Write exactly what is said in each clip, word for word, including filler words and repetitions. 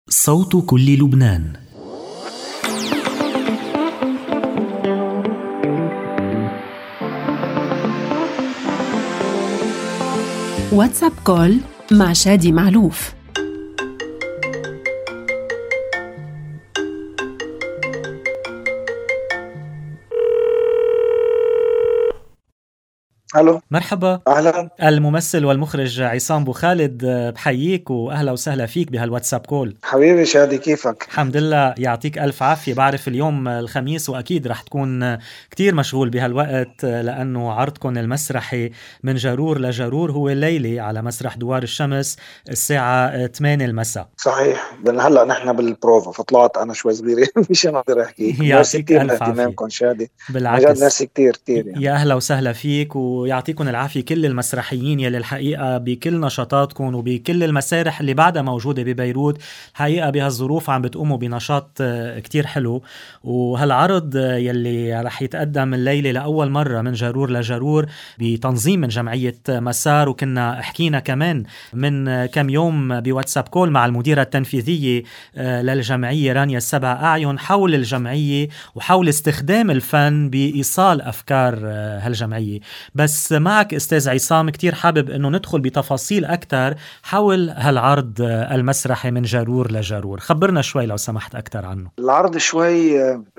صوت كل لبنان. واتساب كول مع شادي معلوف. الو، مرحبا. اهلا. الممثل والمخرج عصام بو خالد، بحييك واهلا وسهلا فيك بهالواتساب كول. حبيبي شادي، كيفك؟ الحمد لله، يعطيك الف عافيه. بعرف اليوم الخميس واكيد رح تكون كتير مشغول بهالوقت، لانه عرضكم المسرحي من جرور لجرور هو الليله على مسرح دوار الشمس الساعه ثمانية المساء. صحيح، بدنا هلا نحن بالبروفا، فطلعت انا شوي صغيره مش انا اقدر احكي. ميرسي يعطيك كثير الف عافيه. لاهتمامكم شادي، عن جد بالعكس، ميرسي كثير كثير يعني. يا أهلا وسهلا فيك، ويعطيكم العافية كل المسرحيين يلي الحقيقة بكل نشاطاتكم وبكل المسارح اللي بعدها موجودة ببيروت. الحقيقة بهالظروف عم بتقوموا بنشاط كتير حلو، وهالعرض يلي رح يتقدم الليلة لأول مرة من جرور لجرور بتنظيم من جمعية مسار. وكنا حكينا كمان من كم يوم بواتساب كول مع المديرة التنفيذية للجمعية رانيا السبع أعين حول الجمعية وحول استخدام الفن بإيصال أفكار هالجمعية. بس معك أستاذ عصام كتير حابب أنه ندخل بتفاصيل أكتر حول هالعرض المسرحي من جرور لجرور. خبرنا شوي لو سمحت أكتر عنه. العرض شوي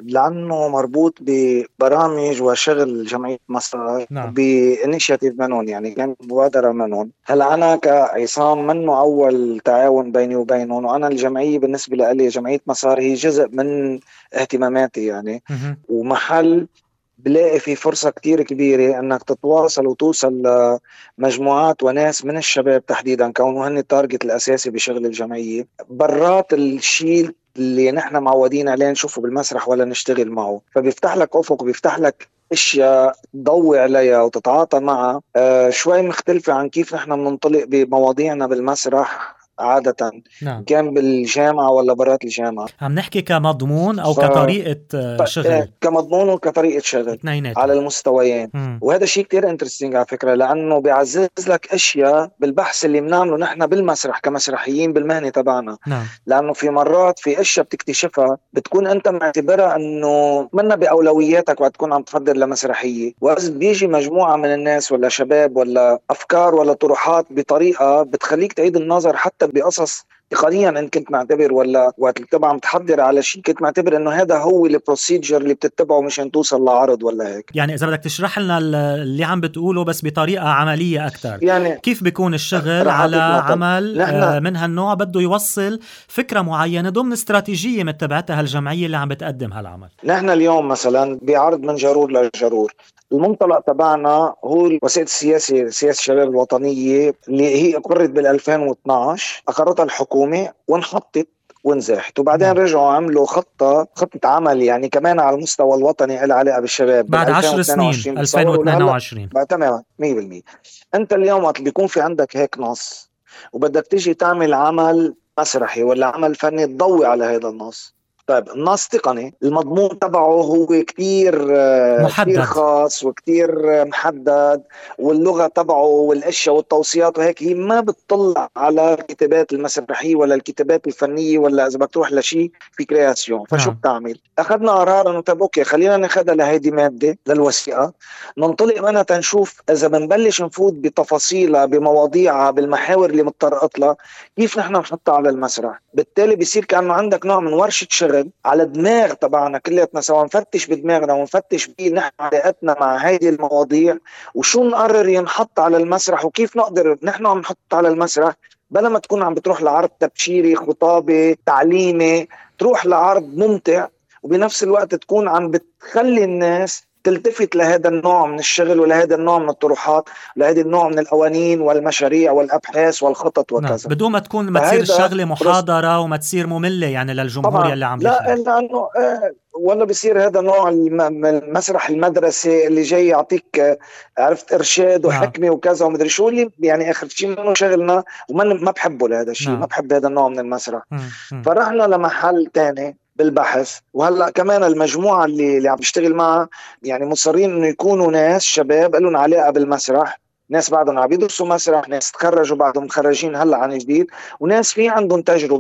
لأنه مربوط ببرامج وشغل جمعية مسار، نعم. بإنيشياتيف منون، يعني كان مبادرة منون. هلا أنا كعصام منه أول تعاون بيني وبينهم، وأنا الجمعية بالنسبة لي جمعية مسار هي جزء من اهتماماتي يعني. م- ومحل بلاقي في فرصة كتير كبيرة انك تتواصل وتوصل لمجموعات وناس من الشباب تحديدا، كونه هن التارجت الاساسي بشغل الجمعية، برات الشيء اللي نحن معودين عليه نشوفه بالمسرح ولا نشتغل معه. فبيفتح لك افق، بيفتح لك اشياء تضوي عليها وتتعاطى معها آه شوي مختلفة عن كيف نحن بننطلق بمواضيعنا بالمسرح عادة. نعم. كان بالجامعة ولا برات الجامعة. عم نحكي كمضمون أو ف... كطريقة شغل؟ كمضمون وكطريقة شغل اثنيناتهم على المستويين. مم. وهذا شيء كتير انترستينج على فكرة، لأنه بيعزز لك أشياء بالبحث اللي بنعمله نحن بالمسرح كمسرحيين بالمهنة تبعنا. نعم. لأنه في مرات في أشياء بتكتشفها بتكون أنت معتبرها أنه منا بأولوياتك وقت تكون عم تحضر لمسرحية، وإذا بيجي مجموعة من الناس ولا شباب ولا أفكار ولا طروحات بطريقة بتخليك تعيد النظر حتى بقصص تقنيا ان كنت معتبر، ولا وقت تبع متحضر على شيء كنت معتبر انه هذا هو البروسيجر اللي بتتبعه مشان توصل لعرض ولا هيك. يعني اذا بدك تشرح لنا اللي عم بتقوله بس بطريقة عملية اكثر، يعني كيف بيكون الشغل على عمل آه من هالنوع بده يوصل فكرة معينة ضمن استراتيجية متبعتها هالجمعية اللي عم بتقدم هالعمل؟ نحن اليوم مثلا بعرض من جرور لجرور، المنطلق تبعنا هو الوسائل السياسية، سياسة الشباب الوطنية اللي هي أقرت بالألفين واثناشر، أقرتها الحكومة وانحطت ونزاحت، وبعدين نعم. رجعوا عملوا خطة خطة عمل يعني كمان على المستوى الوطني لها علاقة بالشباب بعد عشر سنين ألفين واثنين وعشرين. تماما مية بالمية. أنت اليوم وقت بيكون في عندك هيك نص وبدك تيجي تعمل عمل مسرحي ولا عمل فني تضوي على هذا النص، طيب النص تقني، المضمون تبعه هو كتير محدد، كتير خاص وكتير محدد، واللغة تبعه والأشياء والتوصيات وهيك هي ما بتطلع على الكتابات المسرحية ولا الكتابات الفنية، ولا إذا بدك تروح لشيء في كرياسيون. فشو نعم. بتعمل؟ أخذنا قرار إنه طيب أوكي خلينا ناخدها لهيدي مادة للوثيقة، ننطلق منها تنشوف إذا بنبلش نفوت بتفاصيلها بمواضيعها بالمحاور اللي متطرقت لها كيف نحن نحطها على المسرح. بالتالي بيصير كأنه عندك نوع من ورشة شغل على دماغ تبعنا كلياتنا سوا، نفتش بدماغنا ونفتش بنحن علاقتنا مع هذه المواضيع وشو نقرر ينحط على المسرح وكيف نقدر نحن عم نحط على المسرح، بلا ما تكون عم بتروح لعرض تبشيري خطابي تعليمي، تروح لعرض ممتع وبنفس الوقت تكون عم بتخلي الناس تلتفت لهذا النوع من الشغل ولهذا النوع من الطروحات ولهذا النوع من القوانين والمشاريع والأبحاث والخطط وكذا. نعم. بدون ما تكون ما تصير الشغلة محاضرة وما تصير مملة يعني للجمهور يلي عم بيحضر. لا لأنه آه ولا بيصير هذا نوع المسرح المدرسي اللي جاي يعطيك آه عرفت إرشاد وحكمة نعم. وكذا ومدري شو اللي يعني آخر شيء منه شغلنا وما ما بحبه لهذا الشيء نعم. ما بحب هذا النوع من المسرح. فرحنا لمحل تاني بالبحث، وهلا كمان المجموعه اللي اللي عم بيشتغل معها يعني مصرين انه يكونوا ناس شباب لهم علاقه بالمسرح، ناس بعدهم عم يدرسوا مسرح، ناس تخرجوا بعدهم متخرجين هلا عن جديد، وناس في عندهم تجربه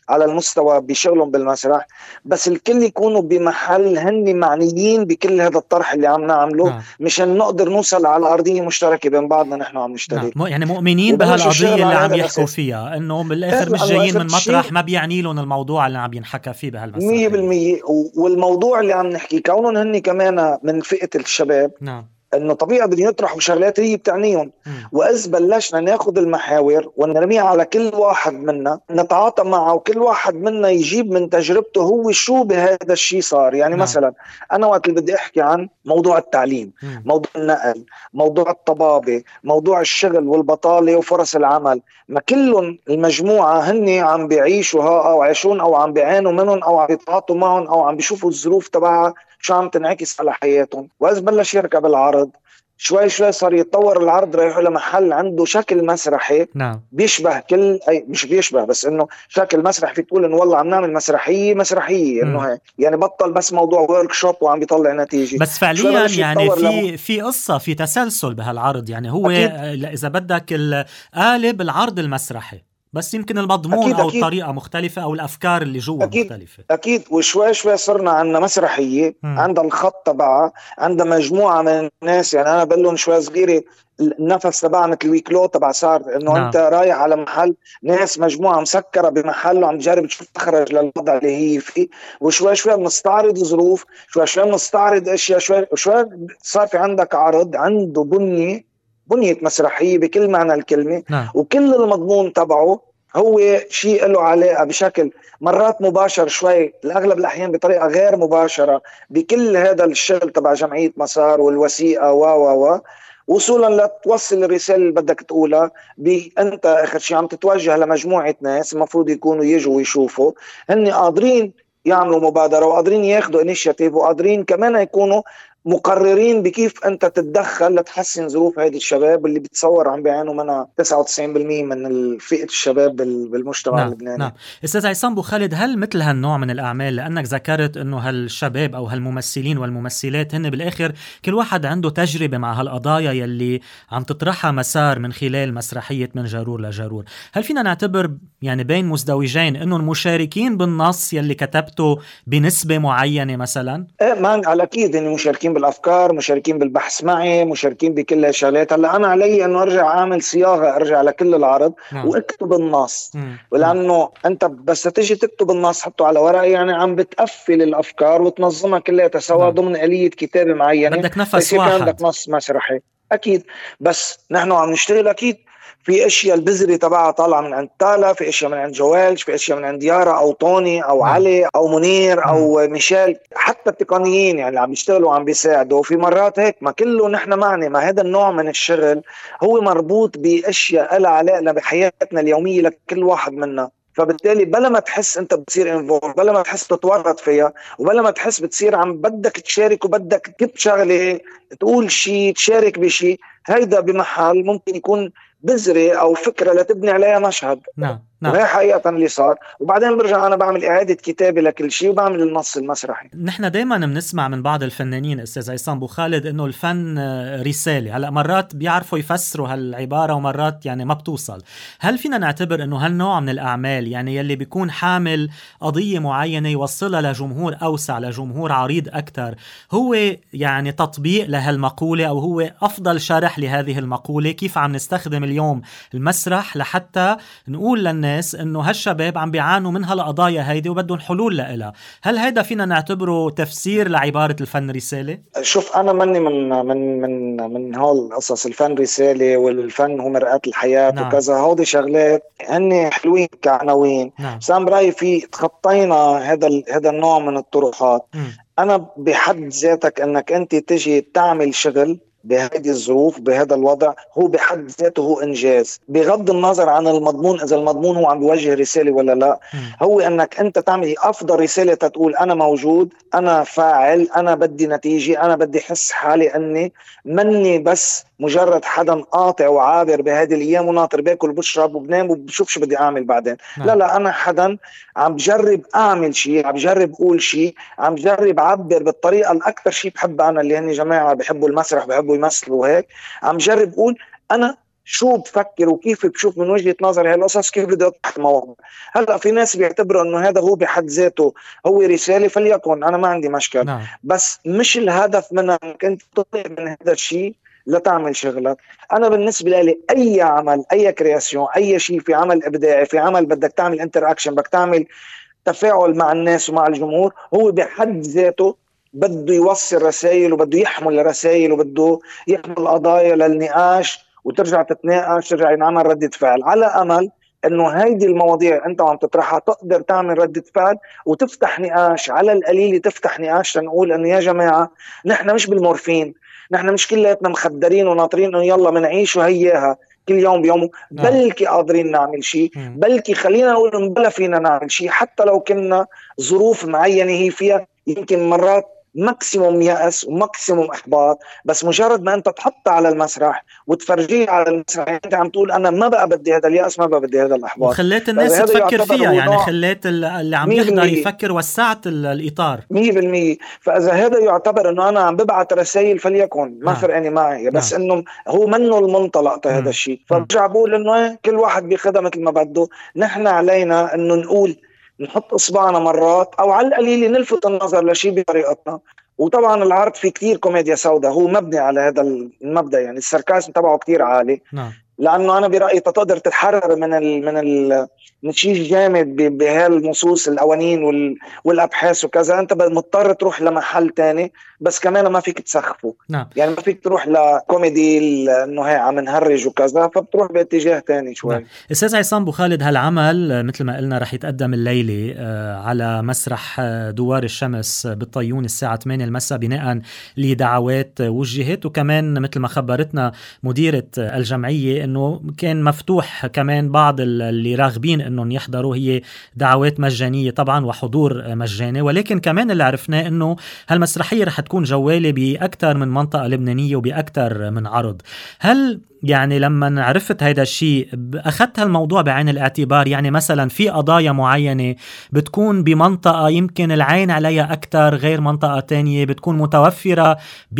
على المستوى بشغلهم بالمسرح، بس الكل يكونوا بمحل هن معنيين بكل هذا الطرح اللي عم نعمله. نعم. مشان نقدر نوصل على أرضية مشتركة بين بعضنا نحن عم نشتغل. نعم. يعني مؤمنين بهالقضية اللي عم يحكوا فيها، انه بالاخر مش جايين من مطرح ما بيعني لهم الموضوع اللي عم ينحكى فيه بهالمسرح مية بالمية. والموضوع اللي عم نحكي كونهم هن كمان من فئة الشباب. نعم. انه طبيعي بدهم يطرحوا شغلات هي بتعنيهم، واذ بلشنا ناخذ المحاور ونرميها على كل واحد منا، نتعاطى معه وكل واحد منا يجيب من تجربته هو شو بهذا الشيء صار. يعني نعم. مثلا انا وقت اللي بدي احكي عن موضوع التعليم، مم. موضوع النقل، موضوع الطبابة، موضوع الشغل والبطالة وفرص العمل، ما كلهم المجموعة هن عم بيعيشوها او عايشون او عم بيعانوا منهم او عم بيتعاطوا معهم او عم بيشوفوا الظروف تبعها شو عم تنعكس على حياتهم. وإذ بلش يركب العرض شوي شوي صار يتطور العرض رايح لمحل عنده شكل مسرحي. نعم. بيشبه كل أي مش بيشبه بس إنه شكل مسرح، في تقول إنه والله عم نعمل مسرحية مسرحية إنه هي يعني بطل بس موضوع ورك شوب وعم بيطلع نتيجة. بس فعليا يعني في لم... في قصة في تسلسل بهالعرض. يعني هو أكيد. إذا بدك القالب العرض المسرحي، بس يمكن المضمون أكيد أو أكيد. الطريقة مختلفة أو الأفكار اللي جوا مختلفة. أكيد. وشوي شوي صرنا عندنا مسرحية عندها الخط تبعها، عندها مجموعة من الناس. يعني أنا بلون شوي صغيرة النفس تبع مثل ويكلو تبع صار إنه نعم. أنت رايح على محل ناس مجموعة مسكرة بمحل وعم تجرب تشوف تخرج للوضع اللي هي فيه، وشوي شوي بنستعرض ظروف، شوي شوي بنستعرض أشياء، شوي شوي صار في عندك عرض عنده بنية بنية مسرحية بكل معنى الكلمة. نعم. وكل المضمون تبعه هو شيء له علاقة بشكل مرات مباشر شوي، الأغلب الأحيان بطريقة غير مباشرة بكل هذا الشغل تبع جمعية مسار والوثيقة و و و وصولا لتوصل الرسالة اللي بدك تقولها. أنت آخر شيء عم تتوجه لمجموعة ناس المفروض يكونوا يجوا ويشوفوا، هن قادرين يعملوا مبادرة وقادرين ياخدوا انيشيتيف وقادرين كمان يكونوا مقررين بكيف أنت تتدخل لتحسن ظروف هذه الشباب اللي بتصور عم بيعانوا منها تسعة وتسعين بالمئة من فئة الشباب بالمجتمع نعم. اللبناني. نعم. أستاذ عصام بو خالد، هل مثل هالنوع من الأعمال، لأنك ذكرت أنه هالشباب أو هالممثلين والممثلات هن بالآخر كل واحد عنده تجربة مع هالقضايا يلي عم تطرحها مسار من خلال مسرحية من جارور لجارور، هل فينا نعتبر يعني بين مزدوجين أنه المشاركين بالنص يلي كتبته بنسبة معينة مثلا؟ إيه ما على أكيد إن مشاركين بالأفكار، مشاركين بالبحث معي، مشاركين بكل هالشغلات. هلا أنا علي إنه أرجع أعمل صياغة، أرجع لكل العرض نعم. وأكتب النص، ولأنه أنت بس تيجي تكتب النص حطه على ورق يعني عم بتقفل الأفكار وتنظمها كلها سوا نعم. ضمن آلية كتابة معينة، بدك نفس واحد، عندك نص مسرحي أكيد. بس نحن عم نشتغل أكيد في اشياء البذرة تبعها طالعه من عند تالا، في اشياء من عند جوالج، في اشياء من عند يارا او طوني او مم. علي او منير مم. او ميشيل، حتى التقنيين يعني عم بيشتغلوا وعم بيساعدوا. في مرات هيك ما كله نحن معني، ما هذا النوع من الشغل هو مربوط باشياء لها علاقه بحياتنا اليوميه لكل واحد منا، فبالتالي بلا ما تحس انت بتصير انفولد، بلا ما تحس تتورط فيها، وبلا ما تحس بتصير عم بدك تشارك وبدك تكتب شغله، تقول شيء، تشارك بشيء. هيدا بمحل ممكن يكون بذرة أو فكرة لتبني عليها مشهد. نعم. نعم. وهي حقيقة اللي صار، وبعدين برجع أنا بعمل إعادة كتابة لكل شيء وبعمل النص المسرحي. نحن دايما بنسمع من بعض الفنانين أستاذ عصام بو خالد إنه الفن رسالة، هلأ مرات بيعرفوا يفسروا هالعبارة ومرات يعني ما بتوصل. هل فينا نعتبر إنه هالنوع من الأعمال يعني يلي بيكون حامل قضية معينة يوصلها لجمهور أوسع، لجمهور عريض أكتر، هو يعني تطبيق لهالمقولة أو هو أفضل شرح لهذه المقولة؟ كيف عم نستخدم اليوم المسرح لحتى نقول للناس انه هالشباب عم بيعانوا من هالقضايا هيدي وبدهم حلول لها؟ هل هيدا فينا نعتبره تفسير لعبارة الفن رسالة؟ شوف انا مني من من من من هول القصص، الفن رسالة والفن هو مرآة الحياة نعم. وكذا، هودي شغلات هن حلوين كعناوين نعم. بس انا برأيي في تخطينا هذا هذا النوع من الطروحات. م. انا بحد ذاتك انك انت تجي تعمل شغل بهذه الظروف بهذا الوضع هو بحد ذاته هو إنجاز، بغض النظر عن المضمون، إذا المضمون هو عم بيوجه رسالة ولا لا. م. هو أنك أنت تعمل أفضل رسالة، تقول أنا موجود، أنا فاعل، أنا بدي نتيجة، أنا بدي حس حالي أني مني بس مجرد حدا قاطع وعابر بهذه الأيام وناطر باكل وبشرب وبنام وبشوف شو بدي أعمل بعدين. م. لا لا أنا حدا عم بجرب أعمل شيء، عم بجرب أقول شيء، عم بجرب أعبر بالطريقة الأكثر شيء بحب أنا اللي هني جماعة بحبوا المسرح بحبوا يمثلوا هيك، عم جرب أقول أنا شو بفكر وكيف بشوف من وجهة نظري هالقصص، كيف بدي أطرح المواضيع. هلا في ناس بيعتبروا انه هذا هو بحد ذاته هو رسالة، فليكن، انا ما عندي مشكل. نعم. بس مش الهدف منها انك انت تطلع من هذا الشيء لتعمل شغلك. انا بالنسبة لي اي عمل، اي كرياسيون، اي شيء في عمل ابداعي، في عمل بدك تعمل انتراكشن، بدك تعمل تفاعل مع الناس ومع الجمهور، هو بحد ذاته بده يوصل رسائل وبده يحمل رسائل وبده يحمل قضايا للنقاش، وترجع تتناقش، ترجع ينعمل ردة فعل، على أمل انه هيدي المواضيع انت عم تطرحها تقدر تعمل ردة فعل وتفتح نقاش، على القليل تفتح نقاش لنقول انه يا جماعة نحن مش بالمورفين، نحن مش كلياتنا مخدرين وناطرين انه يلا منعيش وهياها كل يوم بيوم، بلكي قادرين نعمل شيء، بلكي خلينا نقول بلا فينا نعمل شيء، حتى لو كنا ظروف معينة هي فيها يمكن مرات ماكسيموم يأس وماكسيموم إحباط، بس مجرد ما أنت تحطها على المسرح وتفرجيه على المسرح أنت عم تقول أنا ما بقى بدي هذا اليأس، ما بقى بدي هذا الإحباط، وخليت الناس تفكر فيها، يعني خليت اللي عم يحضر يفكر، وسعت الإطار مية بالمية. فإذا هذا يعتبر أنه أنا عم ببعت رسائل فليكن ما فرقني معي، بس نعم. أنه هو منه المنطلق هذا الشيء، فرجع بقول أنه كل واحد بيخدها مثل ما بده. نحن علينا أنه نقول نحط إصبعنا مرات أو على القليل نلفت النظر لشيء بطريقتنا. وطبعا العرض فيه كتير كوميديا سوداء، هو مبني على هذا المبدأ، يعني الساركازم تبعه كتير عالي. نعم. لأنه أنا برأيي تقدر تتحرر من ال من ال من شيء جامد بهالنصوص القوانين وال والأبحاث وكذا، أنت مضطر تروح لمحل تاني، بس كمان ما فيك تسخفه. نعم. يعني ما فيك تروح لكوميدي إنه هي عم نهرج وكذا، فبتروح باتجاه تاني شوي. نعم. أستاذ عصام بو خالد، هالعمل مثل ما قلنا رح يتقدم الليلة على مسرح دوار الشمس بالطيون الساعة ثمانية المساء، بناء لدعوات وجهت، وكمان مثل ما خبرتنا مديرة الجمعية انه كان مفتوح كمان بعض اللي راغبين انهم يحضروا، هي دعوات مجانية طبعا وحضور مجاني، ولكن كمان اللي عرفناه انه هالمسرحية رح تكون جوالة بأكثر من منطقة لبنانية وبأكثر من عرض. هل يعني لما عرفت هيدا الشيء أخذت هالموضوع بعين الاعتبار؟ يعني مثلا في قضايا معينة بتكون بمنطقة يمكن العين عليها أكتر غير منطقة تانية، بتكون متوفرة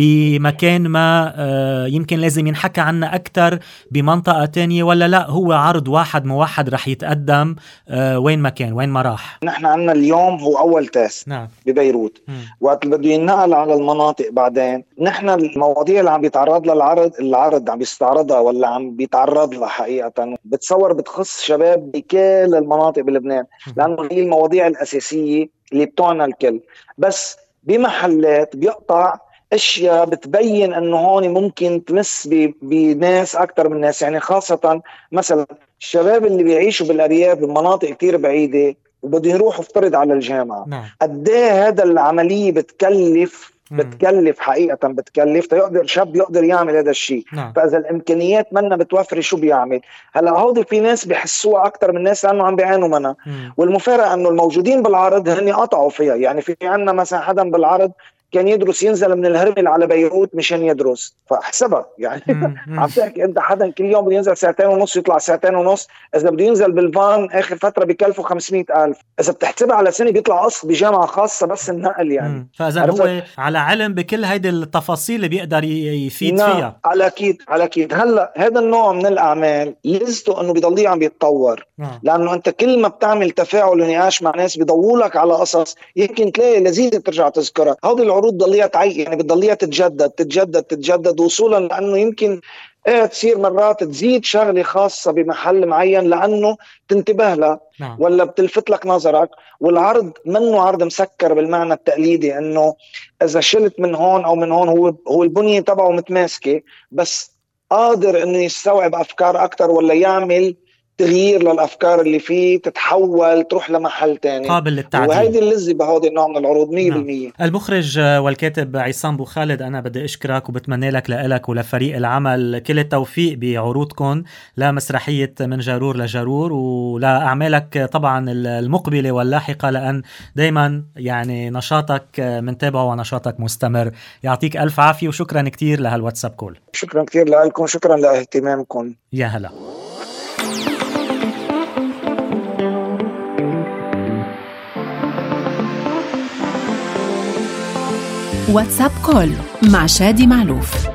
بمكان ما يمكن لازم ينحكى عنها أكتر بمنطقة تانية، ولا لا هو عرض واحد موحد رح يتقدم وين ما كان وين ما راح؟ نحن عنا اليوم هو أول تيست. نعم. ببيروت. م. وقت اللي بده ينقل على المناطق بعدين، نحن المواضيع اللي عم بيتعرض لها العرض العرض عم بيستعرضها ولا عم بيتعرض لها حقيقة بتصور بتخص شباب بكل المناطق بلبنان، لأنه هي المواضيع الأساسية اللي بتوعنا الكل، بس بمحلات بيقطع اشياء بتبين انه هون ممكن تمس بناس اكثر من ناس، يعني خاصة مثلا الشباب اللي بيعيشوا بالارياف بمناطق كتير بعيدة وبده يروحوا افترض على الجامعة. نعم. قد ايه هذا العملية بتكلف بتكلف حقيقة بتكلف تيقدر شاب يقدر يعمل هذا الشيء. نعم. فإذا الإمكانيات منا بتوفر شو بيعمل؟ هلا هودي في ناس بيحسوها أكتر من ناس لأنه عم بيعانوا منها، والمفارقة أنه الموجودين بالعرض هني قطعوا فيها. يعني في عنا مثلا حدا بالعرض كان يدرس ينزل من الهرمل على بيروت مشان يدرس، فاحسبها يعني عم تحكي انت حدا كل يوم بده ينزل ساعتين ونص يطلع ساعتين ونص، اذا بده ينزل بالفان اخر فتره بكلفه خمسمية ألف، اذا بتحسبها على سنه بيطلع قسط بجامعه خاصه بس النقل. يعني فاذا هو على علم بكل هيدي التفاصيل اللي بيقدر يفيد نعم. فيها. على اكيد على اكيد. هلا هذا النوع من الاعمال لزته انه بيضل عم بيتطور. نعم. لانه انت كل ما بتعمل تفاعل ونقاش مع ناس بيضولك على قصص يمكن تلاقي لذيذه ترجع تذكرها. هذه العروض ضليها تعي يعني بتضليها تتجدد تتجدد تتجدد وصولا لانه يمكن ايه تصير مرات تزيد شغله خاصه بمحل معين لانه تنتبه لها. نعم. ولا بتلفت لك نظرك. والعرض منه عرض مسكر بالمعنى التقليدي انه اذا شلت من هون او من هون هو هو البنيه تبعه متماسكه، بس قادر انه يستوعب افكار اكثر ولا يعمل تغيير للأفكار اللي فيه تتحول تروح لمحل تاني قابل للتعديل. وهيدي اللذة بهذا النوع من العروض مية بالمية. نعم. المخرج والكاتب عصام بو خالد، أنا بدي أشكرك وبتمنى لك لك ولفريق العمل كل التوفيق بعروضكم لمسرحية من جارور لجارور ولأعمالك طبعا المقبلة واللاحقة، لأن دايما يعني نشاطك منتابعه ونشاطك مستمر. يعطيك ألف عافية وشكرا كتير لهالواتساب كول. شكرا كتير لكم، شكرا لاهتمامكم. يا هلا. واتساب كول مع شادي معلوف.